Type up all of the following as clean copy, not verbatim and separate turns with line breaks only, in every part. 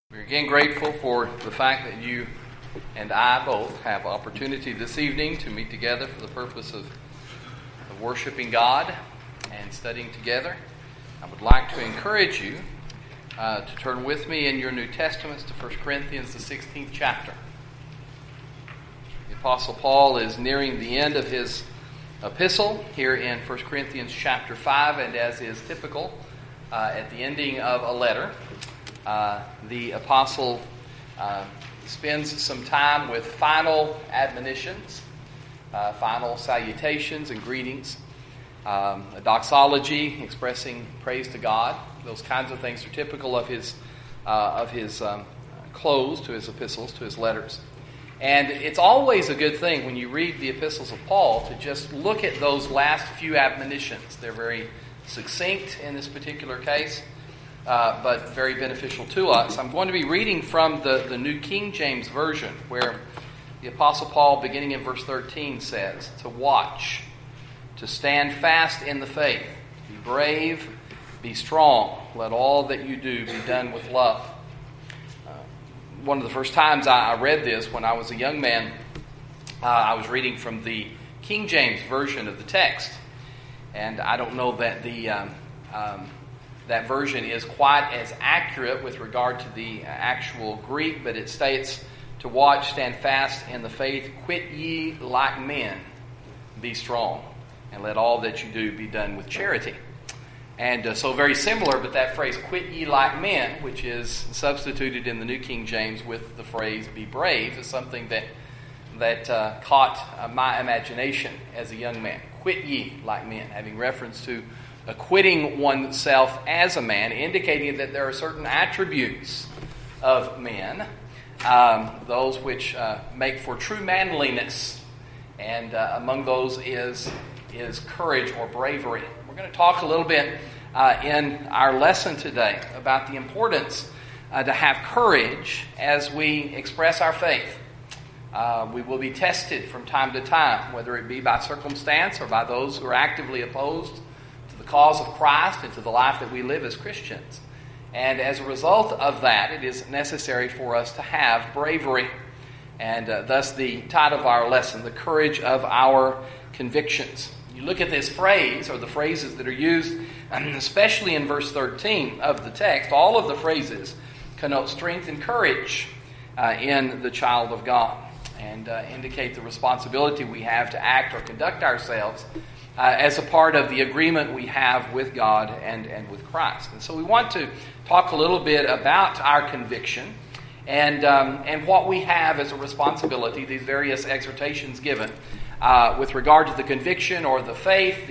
We're again grateful for the fact that you and I both have opportunity this evening to meet together for the purpose of worshiping God and studying together. I would like to encourage you to turn with me in your New Testaments to 1 Corinthians, the 16th chapter. The Apostle Paul is nearing the end of his epistle here in 1 Corinthians chapter 5, and as is typical at the ending of a letter, the apostle spends some time with final admonitions, final salutations and greetings, a doxology expressing praise to God. Those kinds of things are typical of his close to his epistles, to his letters. And it's always a good thing when you read the epistles of Paul to just look at those last few admonitions. They're very succinct in this particular case, but very beneficial to us. I'm going to be reading from the New King James Version, where the Apostle Paul, beginning in verse 13, says, to watch, to stand fast in the faith, be brave, be strong, let all that you do be done with love. One of the first times I read this when I was a young man, I was reading from the King James Version of the text, and I don't know that that version is quite as accurate with regard to the actual Greek, but it states, to watch, stand fast in the faith, quit ye like men, be strong, and let all that you do be done with charity. And so very similar, but that phrase, quit ye like men, which is substituted in the New King James with the phrase, be brave, is something that caught my imagination as a young man. Quit ye like men, having reference to acquitting oneself as a man, indicating that there are certain attributes of men, those which make for true manliness, and among those is courage or bravery. We're going to talk a little bit in our lesson today about the importance to have courage as we express our faith. We will be tested from time to time, whether it be by circumstance or by those who are actively opposed to the cause of Christ and to the life that we live as Christians. And as a result of that, it is necessary for us to have bravery. And thus the title of our lesson, the courage of our convictions. You look at this phrase, or the phrases that are used, especially in verse 13 of the text, all of the phrases connote strength and courage in the child of God, and indicate the responsibility we have to act or conduct ourselves as a part of the agreement we have with God and with Christ. And so we want to talk a little bit about our conviction and what we have as a responsibility, these various exhortations given with regard to the conviction or the faith,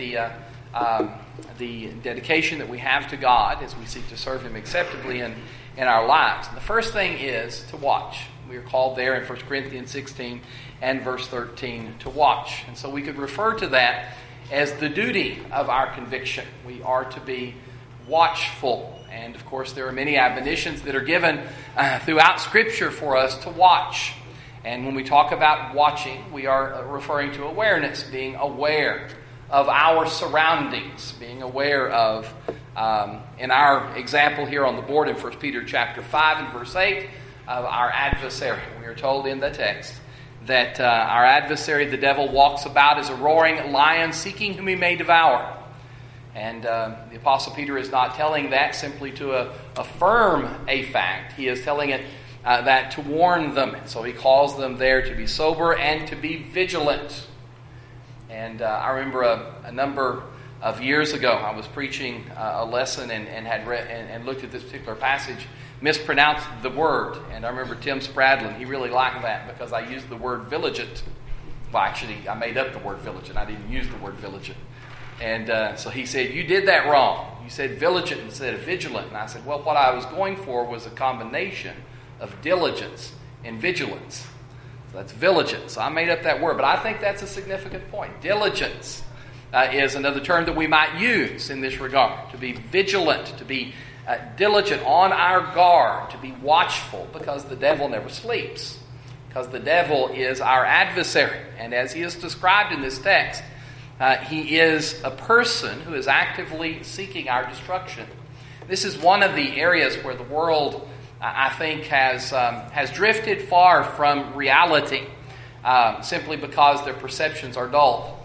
the dedication that we have to God as we seek to serve Him acceptably in our lives. And the first thing is to watch. We are called there in 1 Corinthians 16 and verse 13 to watch. And so we could refer to that as the duty of our conviction. We are to be watchful. And of course there are many admonitions that are given throughout Scripture for us to watch. And when we talk about watching, we are referring to awareness, being aware of our surroundings, being aware of, in our example here on the board in 1 Peter chapter 5 and verse 8, of our adversary. We are told in the text that our adversary, the devil, walks about as a roaring lion, seeking whom he may devour. And the Apostle Peter is not telling that simply to affirm a fact. He is telling it that to warn them. And so he calls them there to be sober and to be vigilant. And I remember a number of years ago, I was preaching a lesson and had read and looked at this particular passage, mispronounced the word. And I remember Tim Spradlin, he really liked that because I used the word vigilant. Well, actually, I made up the word vigilant. I didn't use the word vigilant. And so he said, you did that wrong. You said vigilant instead of vigilant. And I said, well, what I was going for was a combination of diligence and vigilance. So that's vigilant. So I made up that word. But I think that's a significant point. Diligence is another term that we might use in this regard. To be vigilant, to be diligent, on our guard, to be watchful, because the devil never sleeps. Because the devil is our adversary. And as he is described in this text, he is a person who is actively seeking our destruction. This is one of the areas where the world I think, has drifted far from reality simply because their perceptions are dull.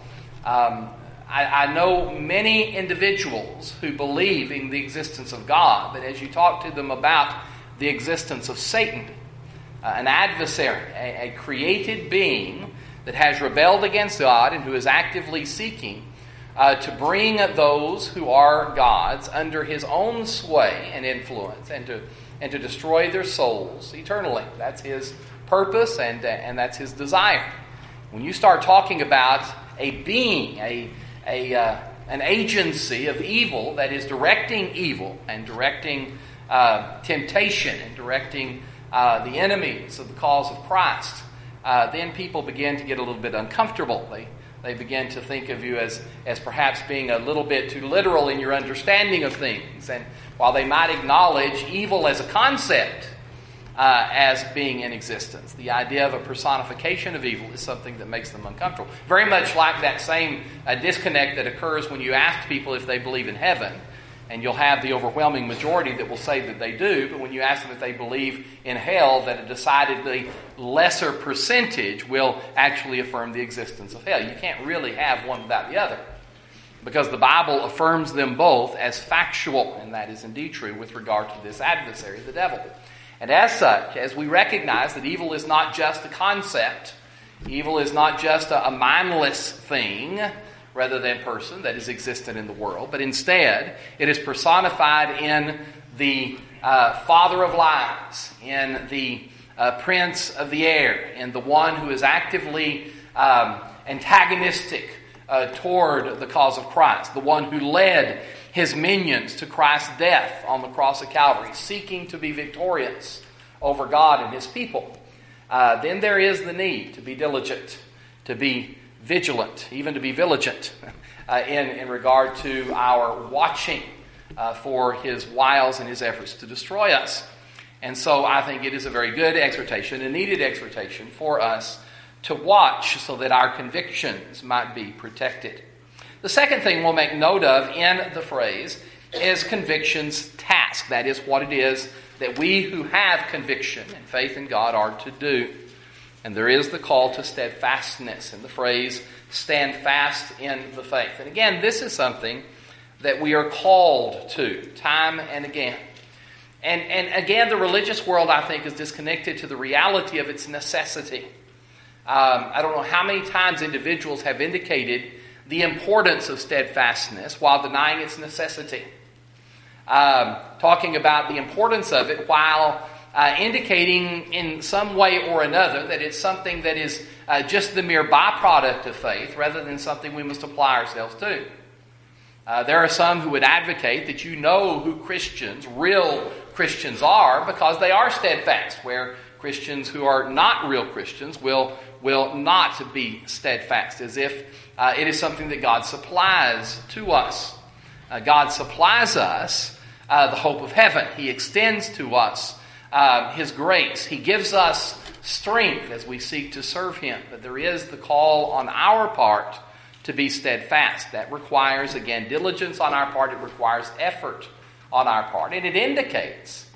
I know many individuals who believe in the existence of God, but as you talk to them about the existence of Satan, an adversary, a created being that has rebelled against God and who is actively seeking to bring those who are God's under his own sway and influence and to destroy their souls eternally. That's his purpose and that's his desire. When you start talking about a being, an agency of evil that is directing evil and directing temptation and directing the enemies of the cause of Christ, then people begin to get a little bit uncomfortable. They begin to think of you as perhaps being a little bit too literal in your understanding of things. And while they might acknowledge evil as a concept as being in existence, the idea of a personification of evil is something that makes them uncomfortable. Very much like that same disconnect that occurs when you ask people if they believe in heaven. And you'll have the overwhelming majority that will say that they do, but when you ask them if they believe in hell, that a decidedly lesser percentage will actually affirm the existence of hell. You can't really have one without the other, because the Bible affirms them both as factual, and that is indeed true with regard to this adversary, the devil. And as such, as we recognize that evil is not just a concept, evil is not just a mindless thing, rather than person that is existent in the world, but instead it is personified in the father of lies, in the prince of the air, in the one who is actively antagonistic toward the cause of Christ, the one who led his minions to Christ's death on the cross of Calvary, seeking to be victorious over God and his people. Then there is the need to be diligent, to be vigilant, even to be vigilant in regard to our watching for his wiles and his efforts to destroy us. And so I think it is a very good exhortation, a needed exhortation for us to watch so that our convictions might be protected. The second thing we'll make note of in the phrase is conviction's task. That is what it is that we who have conviction and faith in God are to do. And there is the call to steadfastness in the phrase, stand fast in the faith. And again, this is something that we are called to time and again. And again, the religious world, I think, is disconnected to the reality of its necessity. I don't know how many times individuals have indicated the importance of steadfastness while denying its necessity. Talking about the importance of it while indicating in some way or another that it's something that is just the mere byproduct of faith rather than something we must apply ourselves to. There are some who would advocate that you know who Christians, real Christians are, because they are steadfast, where Christians who are not real Christians will not be steadfast, as if it is something that God supplies to us. God supplies us the hope of heaven. He extends to us His grace. He gives us strength as we seek to serve Him. But there is the call on our part to be steadfast. That requires, again, diligence on our part. It requires effort on our part. And it indicates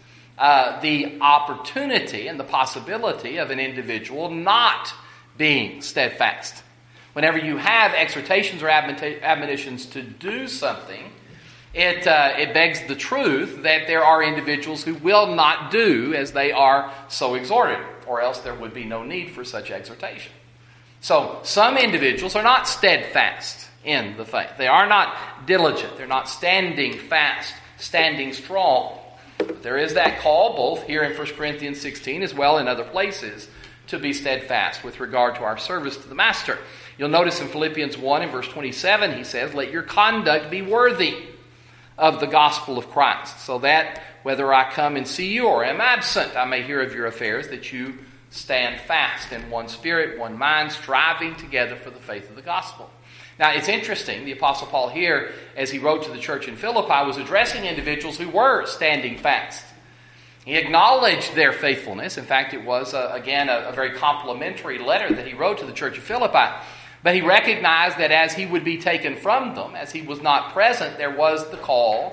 the opportunity and the possibility of an individual not being steadfast. Whenever you have exhortations or admonitions to do something, it begs the truth that there are individuals who will not do as they are so exhorted, or else there would be no need for such exhortation. So some individuals are not steadfast in the faith. They are not diligent. They're not standing fast, standing strong. But there is that call, both here in 1 Corinthians 16 as well in other places, to be steadfast with regard to our service to the Master. You'll notice in Philippians 1 and verse 27, he says, "Let your conduct be worthy of the gospel of Christ, so that whether I come and see you or am absent, I may hear of your affairs, that you stand fast in one spirit, one mind, striving together for the faith of the gospel." Now, it's interesting, the Apostle Paul here, as he wrote to the church in Philippi, was addressing individuals who were standing fast. He acknowledged their faithfulness. In fact, it was, again, a very complimentary letter that he wrote to the church of Philippi. But he recognized that as he would be taken from them, as he was not present, there was the call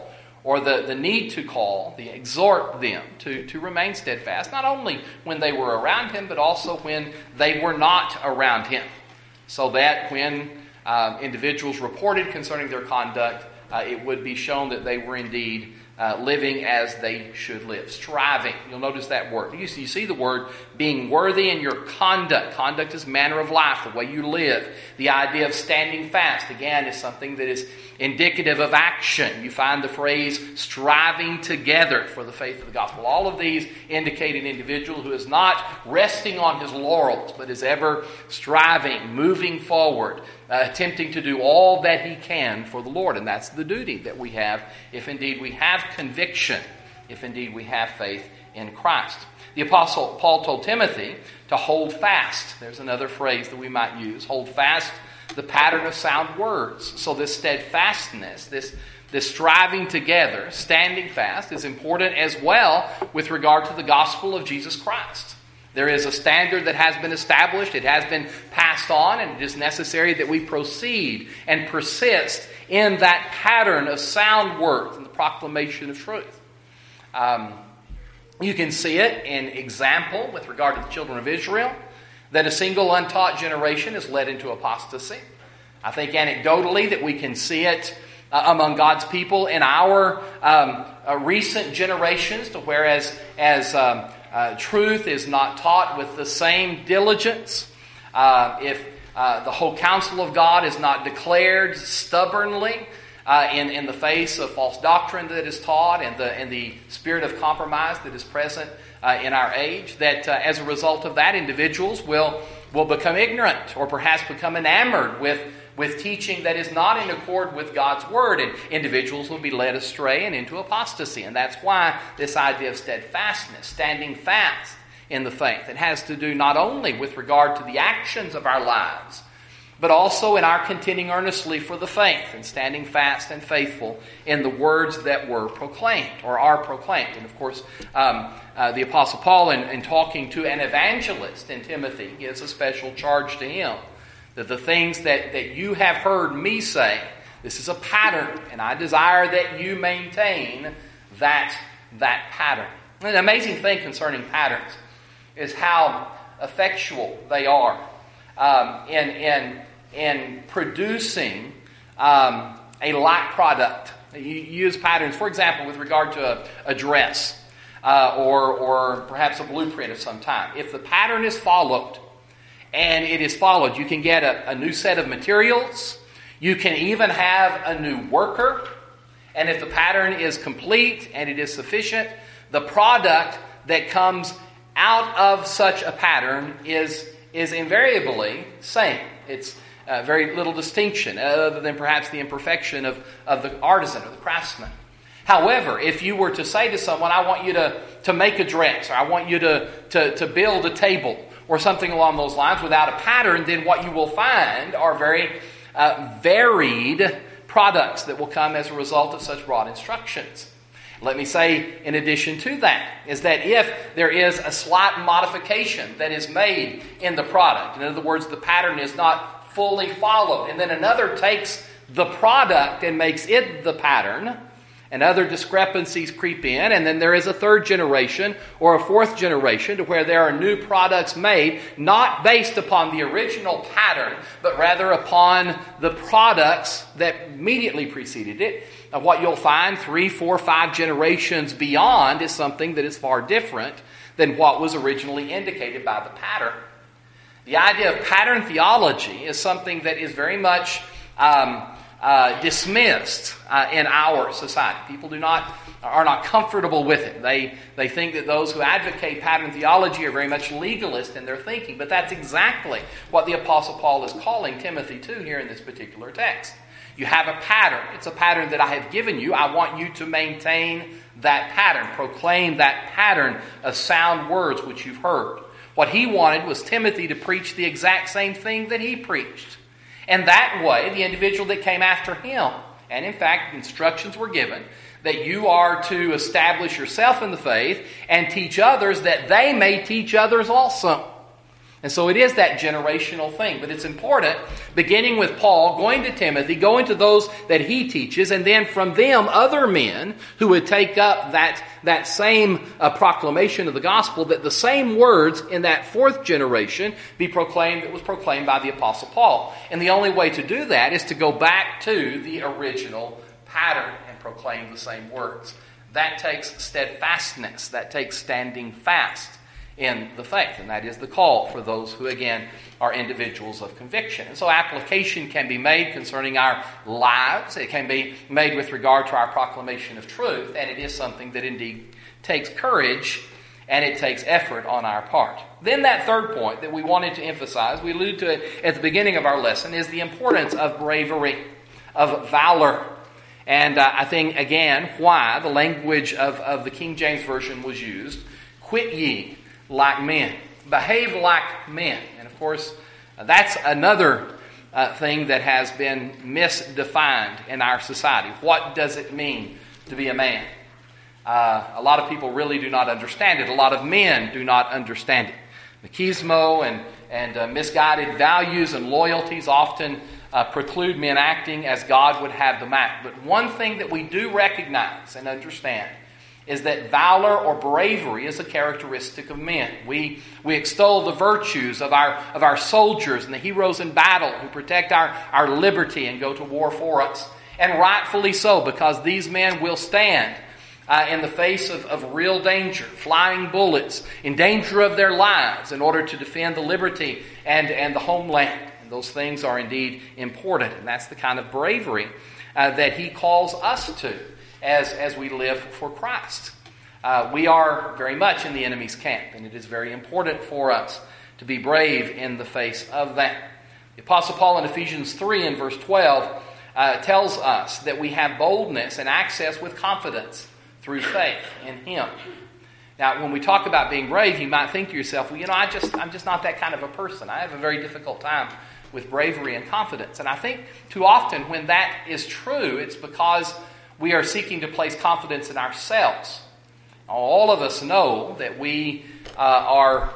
or the need to call, the exhort them to remain steadfast, not only when they were around him, but also when they were not around him, so that when individuals reported concerning their conduct, it would be shown that they were indeed living as they should live. Striving. You'll notice that word. You see the word being worthy in your conduct. Conduct is manner of life, the way you live. The idea of standing fast, again, is something that is indicative of action. You find the phrase striving together for the faith of the gospel. All of these indicate an individual who is not resting on his laurels, but is ever striving, moving forward, attempting to do all that he can for the Lord. And that's the duty that we have if indeed we have conviction, if indeed we have faith in Christ. The Apostle Paul told Timothy to hold fast. There's another phrase that we might use. Hold fast the pattern of sound words. So this steadfastness, this striving together, standing fast, is important as well with regard to the gospel of Jesus Christ. There is a standard that has been established, it has been passed on, and it is necessary that we proceed and persist in that pattern of sound words and the proclamation of truth. You can see it in example with regard to the children of Israel, that a single untaught generation is led into apostasy. I think anecdotally that we can see it among God's people in our recent generations, to whereas truth is not taught with the same diligence, if the whole counsel of God is not declared stubbornly in the face of false doctrine that is taught and the spirit of compromise that is present in our age, that as a result of that, individuals will become ignorant or perhaps become enamored with teaching that is not in accord with God's Word, and individuals will be led astray and into apostasy. And that's why this idea of steadfastness, standing fast in the faith, it has to do not only with regard to the actions of our lives, but also in our contending earnestly for the faith and standing fast and faithful in the words that were proclaimed or are proclaimed. And of course, the Apostle Paul, in talking to an evangelist in Timothy, gives a special charge to him that the things that you have heard me say, this is a pattern, and I desire that you maintain that pattern. An amazing thing concerning patterns is how effectual they are in producing a like product. You use patterns, for example, with regard to a dress or perhaps a blueprint of some type. If the pattern is followed, and it is followed, you can get a new set of materials. You can even have a new worker. And if the pattern is complete and it is sufficient, the product that comes out of such a pattern is invariably same. It's very little distinction other than perhaps the imperfection of the artisan or the craftsman. However, if you were to say to someone, I want you to make a dress, or I want you to build a table, or something along those lines without a pattern, then what you will find are very varied products that will come as a result of such broad instructions. Let me say, in addition to that, is that if there is a slight modification that is made in the product, in other words, the pattern is not fully followed, and then another takes the product and makes it the pattern, and other discrepancies creep in, and then there is a third generation or a fourth generation to where there are new products made, not based upon the original pattern, but rather upon the products that immediately preceded it. Now, what you'll find 3, 4, 5 generations beyond is something that is far different than what was originally indicated by the pattern. The idea of pattern theology is something that is very much dismissed in our society. People are not comfortable with it. They think that those who advocate pattern theology are very much legalist in their thinking. But that's exactly what the Apostle Paul is calling Timothy to here in this particular text. You have a pattern. It's a pattern that I have given you. I want you to maintain that pattern. Proclaim that pattern of sound words which you've heard. What he wanted was Timothy to preach the exact same thing that he preached. And that way, the individual that came after him, and in fact, instructions were given, that you are to establish yourself in the faith and teach others that they may teach others also. And so it is that generational thing. But it's important, beginning with Paul, going to Timothy, going to those that he teaches, and then from them, other men who would take up that same proclamation of the gospel, that the same words in that fourth generation be proclaimed that was proclaimed by the Apostle Paul. And the only way to do that is to go back to the original pattern and proclaim the same words. That takes steadfastness. That takes standing fast in the faith. And that is the call for those who, again, are individuals of conviction. And so application can be made concerning our lives. It can be made with regard to our proclamation of truth. And it is something that indeed takes courage and it takes effort on our part. Then that third point that we wanted to emphasize, we alluded to it at the beginning of our lesson, is the importance of bravery, of valor. And I think, again, why the language of the King James Version was used. Quit ye like men. Behave like men. And of course, that's another thing that has been misdefined in our society. What does it mean to be a man? A lot of people really do not understand it. A lot of men do not understand it. Machismo and misguided values and loyalties often preclude men acting as God would have them act. But one thing that we do recognize and understand is that valor or bravery is a characteristic of men. We extol the virtues of our soldiers and the heroes in battle who protect our liberty and go to war for us. And rightfully so, because these men will stand in the face of real danger, flying bullets, in danger of their lives in order to defend the liberty and the homeland. And those things are indeed important. And that's the kind of bravery that he calls us to as we live for Christ. We are very much in the enemy's camp, and it is very important for us to be brave in the face of that. The Apostle Paul in Ephesians 3 and verse 12 tells us that we have boldness and access with confidence through faith in Him. Now, when we talk about being brave, you might think to yourself, well, I'm just not that kind of a person. I have a very difficult time with bravery and confidence. And I think too often when that is true, it's because we are seeking to place confidence in ourselves. All of us know that we are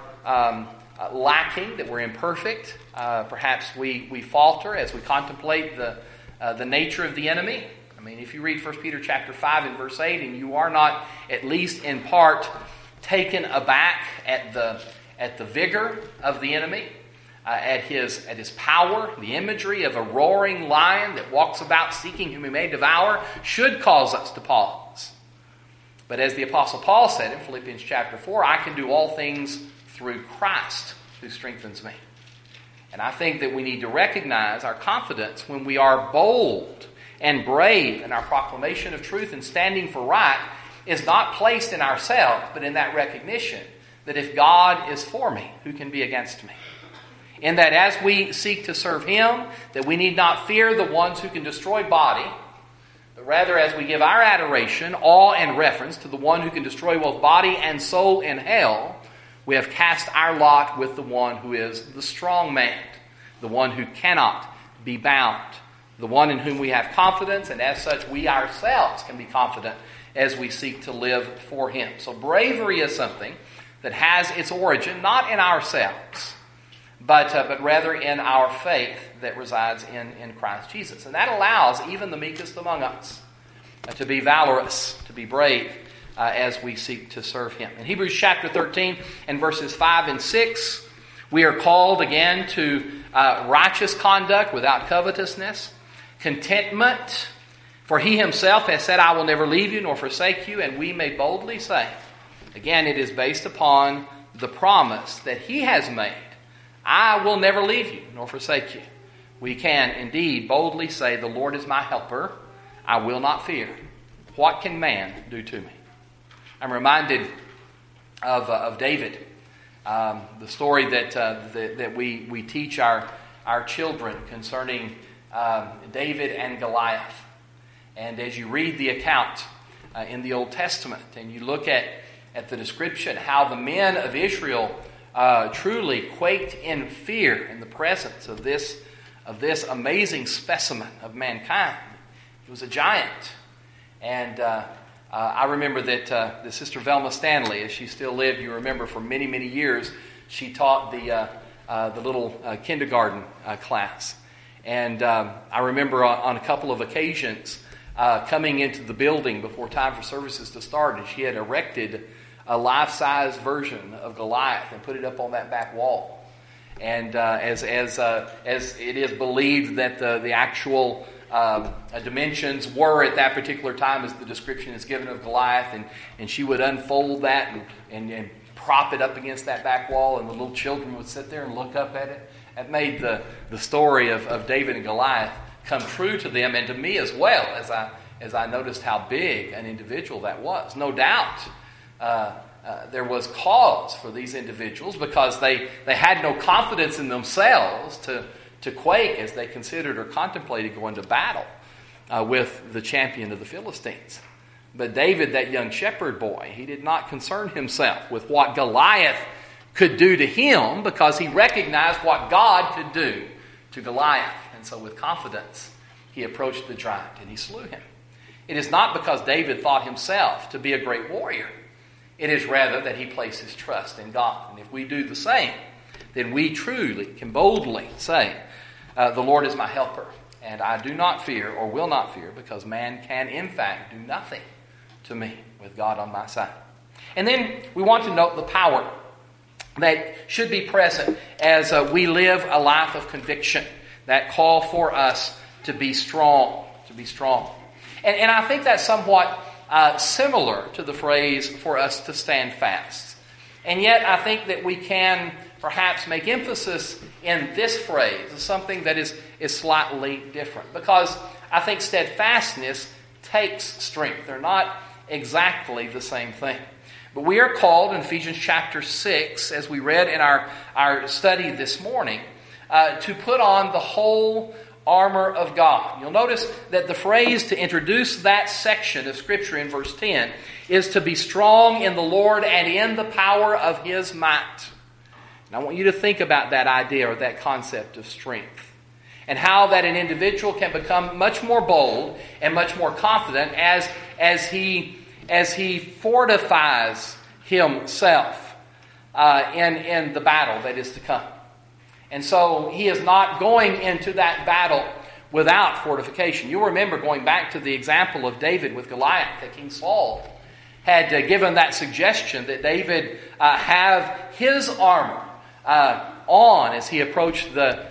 lacking, that we're imperfect. Perhaps we falter as we contemplate the nature of the enemy. I mean, if you read 1 Peter chapter 5 and verse 8, and you are not, at least in part, taken aback at the vigor of the enemy, at his power, the imagery of a roaring lion that walks about seeking whom he may devour, should cause us to pause. But as the Apostle Paul said in Philippians chapter 4, I can do all things through Christ who strengthens me. And I think that we need to recognize our confidence when we are bold and brave in our proclamation of truth and standing for right is not placed in ourselves, but in that recognition that if God is for me, who can be against me? In that as we seek to serve Him, that we need not fear the ones who can destroy body, but rather as we give our adoration, awe and reverence to the one who can destroy both body and soul in hell, we have cast our lot with the one who is the strong man, the one who cannot be bound, the one in whom we have confidence, and as such we ourselves can be confident as we seek to live for Him. So bravery is something that has its origin not in ourselves, but rather in our faith that resides in Christ Jesus. And that allows even the meekest among us to be valorous, to be brave as we seek to serve Him. In Hebrews chapter 13 and verses 5 and 6, we are called again to righteous conduct without covetousness, contentment, for He Himself has said, I will never leave you nor forsake you, and we may boldly say, again, it is based upon the promise that He has made, I will never leave you nor forsake you. We can indeed boldly say, the Lord is my helper, I will not fear. What can man do to me? I'm reminded of David, the story that we teach our children concerning David and Goliath. And as you read the account in the Old Testament and you look at the description, how the men of Israel truly quaked in fear in the presence of this amazing specimen of mankind. He was a giant. And I remember that the Sister Velma Stanley, as she still lived, you remember for many, many years, she taught the the little kindergarten class. And I remember on a couple of occasions coming into the building before time for services to start, and she had erected a life-size version of Goliath and put it up on that back wall. And as it is believed that the actual dimensions were at that particular time as the description is given of Goliath, and she would unfold that and prop it up against that back wall, and the little children would sit there and look up at it. It made the story of David and Goliath come true to them and to me as well, as I noticed how big an individual that was. No doubt there was cause for these individuals because they had no confidence in themselves to quake as they considered or contemplated going to battle with the champion of the Philistines. But David, that young shepherd boy, he did not concern himself with what Goliath could do to him because he recognized what God could do to Goliath. And so with confidence, he approached the giant and he slew him. It is not because David thought himself to be a great warrior. It is rather that he placed his trust in God. And if we do the same, then we truly can boldly say, the Lord is my helper, and I do not fear or will not fear, because man can in fact do nothing to me with God on my side. And then we want to note the power that should be present as we live a life of conviction, that call for us to be strong, And I think that's somewhat similar to the phrase for us to stand fast. And yet I think that we can perhaps make emphasis in this phrase as something that is slightly different. Because I think steadfastness takes strength. They're not exactly the same thing. But we are called in Ephesians chapter 6, as we read in our study this morning, to put on the whole armor of God. You'll notice that the phrase to introduce that section of Scripture in verse 10 is to be strong in the Lord and in the power of His might. And I want you to think about that idea or that concept of strength and how that an individual can become much more bold and much more confident as he fortifies himself in the battle that is to come. And so he is not going into that battle without fortification. You'll remember going back to the example of David with Goliath, that King Saul had given that suggestion that David have his armor on as he approached the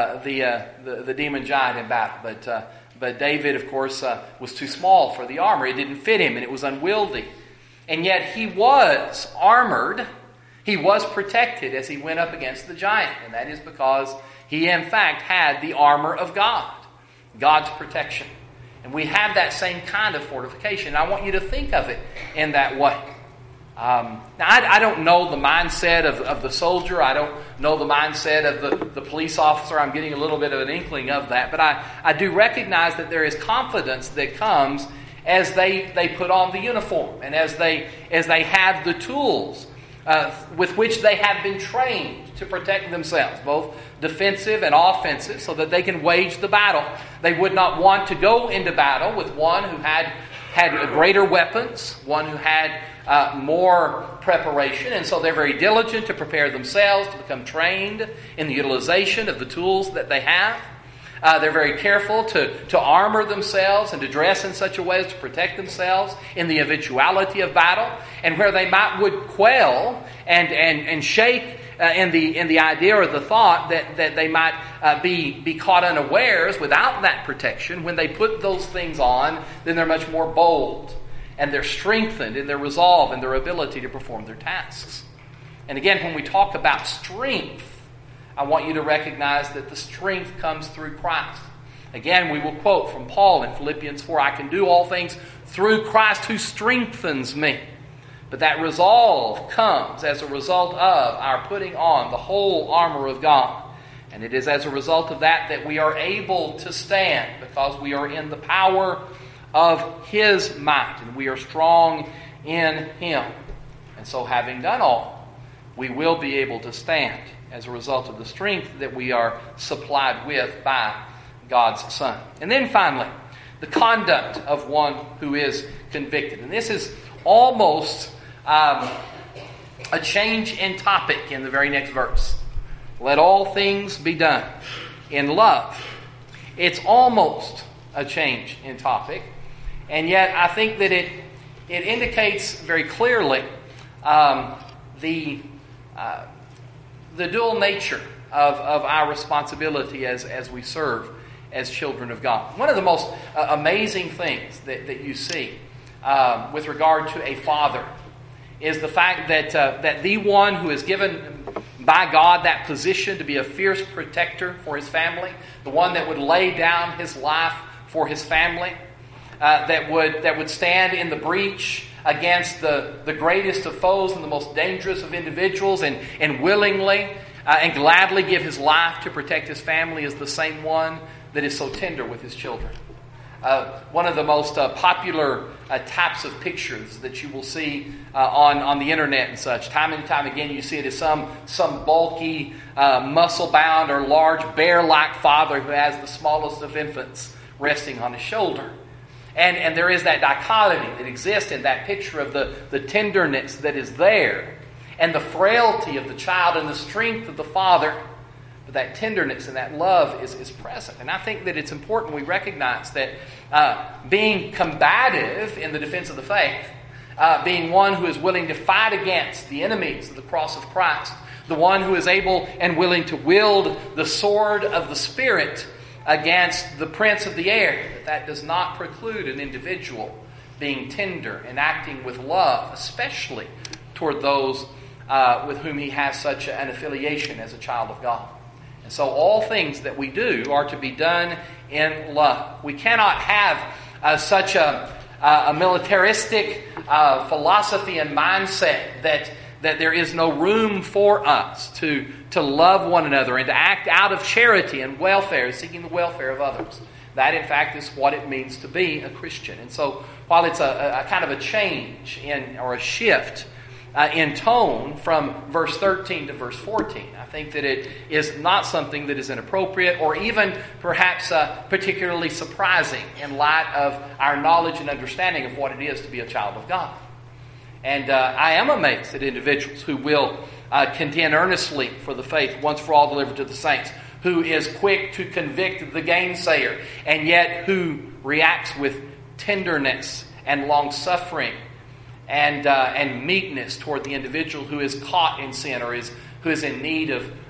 demon giant in battle. But David, of course, was too small for the armor. It didn't fit him and it was unwieldy. And yet he was armored. He was protected as he went up against the giant. And that is because he, in fact, had the armor of God. God's protection. And we have that same kind of fortification. I want you to think of it in that way. Now, I don't know the mindset of the soldier. I don't know the mindset of the police officer. I'm getting a little bit of an inkling of that. But I do recognize that there is confidence that comes as they put on the uniform and as they have the tools with which they have been trained to protect themselves, both defensive and offensive, so that they can wage the battle. They would not want to go into battle with one who had greater weapons, one who had more preparation, and so they're very diligent to prepare themselves to become trained in the utilization of the tools that they have. They're very careful to armor themselves and to dress in such a way as to protect themselves in the eventuality of battle. And where they would quail and shake in the idea or the thought that they might be caught unawares without that protection, when they put those things on, then they're much more bold. And they're strengthened in their resolve and their ability to perform their tasks. And again, when we talk about strength, I want you to recognize that the strength comes through Christ. Again, we will quote from Paul in Philippians 4, I can do all things through Christ who strengthens me. But that resolve comes as a result of our putting on the whole armor of God. And it is as a result of that we are able to stand, because we are in the power of His might, and we are strong in Him. And so having done all, we will be able to stand as a result of the strength that we are supplied with by God's Son. And then finally, the conduct of one who is convicted. And this is almost a change in topic in the very next verse. Let all things be done in love. It's almost a change in topic, and yet I think that it indicates very clearly the dual nature of our responsibility as we serve as children of God. One of the most amazing things that you see with regard to a father is the fact that the one who is given by God that position to be a fierce protector for his family, the one that would lay down his life for his family, that would stand in the breach against the greatest of foes and the most dangerous of individuals, and willingly and gladly give his life to protect his family, is the same one that is so tender with his children. One of the most popular types of pictures that you will see on the internet and such, time and time again, you see it as some bulky, muscle-bound or large bear-like father who has the smallest of infants resting on his shoulder. And there is that dichotomy that exists in that picture of the tenderness that is there, and the frailty of the child and the strength of the father. But that tenderness and that love is present. And I think that it's important we recognize that being combative in the defense of the faith, being one who is willing to fight against the enemies of the cross of Christ, the one who is able and willing to wield the sword of the Spirit against the prince of the air, that does not preclude an individual being tender and acting with love, especially toward those with whom he has such an affiliation as a child of God. And so all things that we do are to be done in love. We cannot have such a militaristic philosophy and mindset that there is no room for us to love one another and to act out of charity and welfare, seeking the welfare of others. That, in fact, is what it means to be a Christian. And so while it's a kind of a change or a shift in tone from verse 13 to verse 14, I think that it is not something that is inappropriate or even perhaps particularly surprising in light of our knowledge and understanding of what it is to be a child of God. And I am amazed at individuals who will contend earnestly for the faith once for all delivered to the saints, who is quick to convict the gainsayer, and yet who reacts with tenderness and long-suffering and meekness toward the individual who is caught in sin or who is in need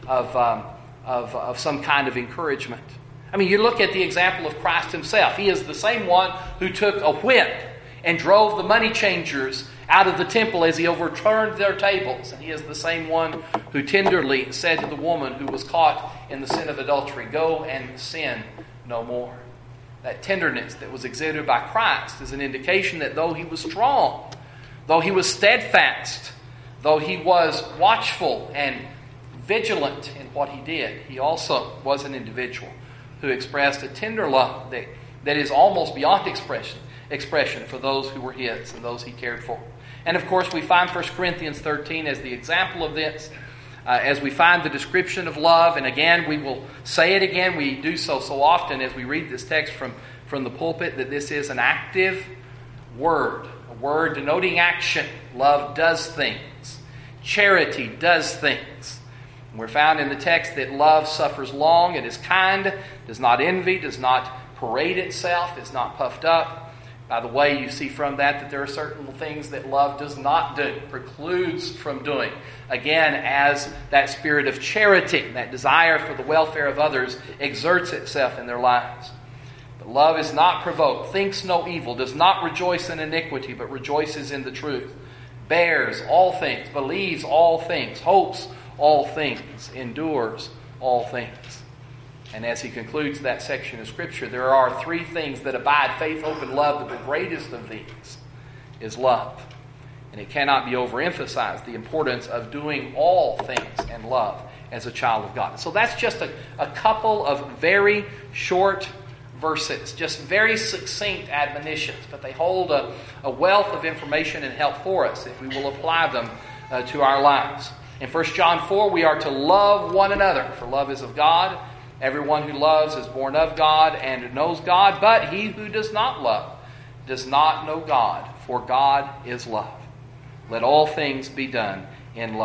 of some kind of encouragement. I mean, you look at the example of Christ himself. He is the same one who took a whip and drove the money changers out of the temple as he overturned their tables. And he is the same one who tenderly said to the woman who was caught in the sin of adultery, "Go and sin no more." That tenderness that was exhibited by Christ is an indication that though he was strong, though he was steadfast, though he was watchful and vigilant in what he did, he also was an individual who expressed a tender love that is almost beyond expression for those who were his and those he cared for. And of course we find 1 Corinthians 13 as the example of this, as we find the description of love. And again, we will say it again, we do so often as we read this text from the pulpit, that this is an active word, a word denoting action. Love does things. Charity does things. And we're found in the text that love suffers long, it is kind, does not envy, does not parade itself, is not puffed up. By the way, you see from that there are certain things that love does not do, precludes from doing. Again, as that spirit of charity, that desire for the welfare of others, exerts itself in their lives. But love is not provoked, thinks no evil, does not rejoice in iniquity, but rejoices in the truth, bears all things, believes all things, hopes all things, endures all things. And as he concludes that section of Scripture, there are three things that abide: faith, hope, and love. But the greatest of these is love. And it cannot be overemphasized, the importance of doing all things in love as a child of God. So that's just a couple of very short verses, just very succinct admonitions. But they hold a wealth of information and help for us if we will apply them to our lives. In 1 John 4, we are to love one another, for love is of God. Everyone who loves is born of God and knows God, but he who does not love does not know God, for God is love. Let all things be done in love.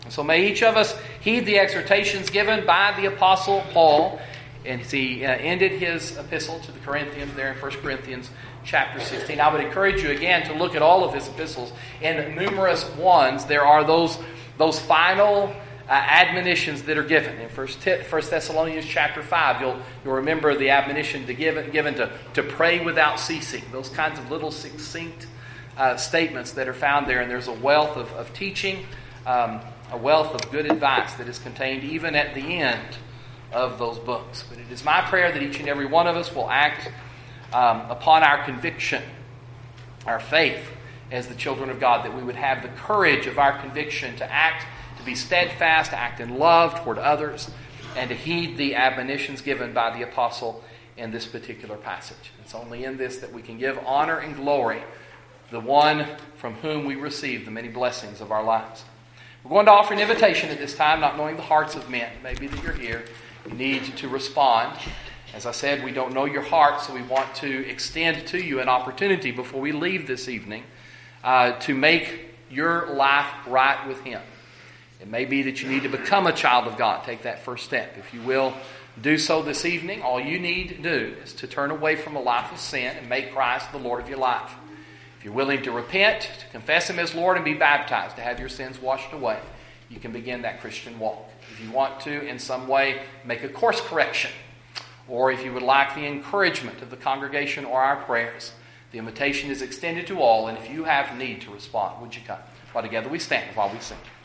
So may each of us heed the exhortations given by the Apostle Paul, and he ended his epistle to the Corinthians there in 1 Corinthians chapter 16. I would encourage you again to look at all of his epistles. In numerous ones, there are those final admonitions that are given. In 1 Thessalonians chapter 5, you'll remember the admonition given to pray without ceasing. Those kinds of little succinct statements that are found there. And there's a wealth of teaching, a wealth of good advice that is contained even at the end of those books. But it is my prayer that each and every one of us will act upon our conviction, our faith as the children of God, that we would have the courage of our conviction to act, to be steadfast, to act in love toward others, and to heed the admonitions given by the apostle in this particular passage. It's only in this that we can give honor and glory to the one from whom we receive the many blessings of our lives. We're going to offer an invitation at this time, not knowing the hearts of men. Maybe that you're here, you need to respond. As I said, we don't know your heart, so we want to extend to you an opportunity before we leave this evening to make your life right with Him. It may be that you need to become a child of God. Take that first step. If you will do so this evening, all you need to do is to turn away from a life of sin and make Christ the Lord of your life. If you're willing to repent, to confess Him as Lord and be baptized, to have your sins washed away, you can begin that Christian walk. If you want to, in some way, make a course correction, or if you would like the encouragement of the congregation or our prayers, the invitation is extended to all, and if you have need to respond, would you come? While together we stand while we sing.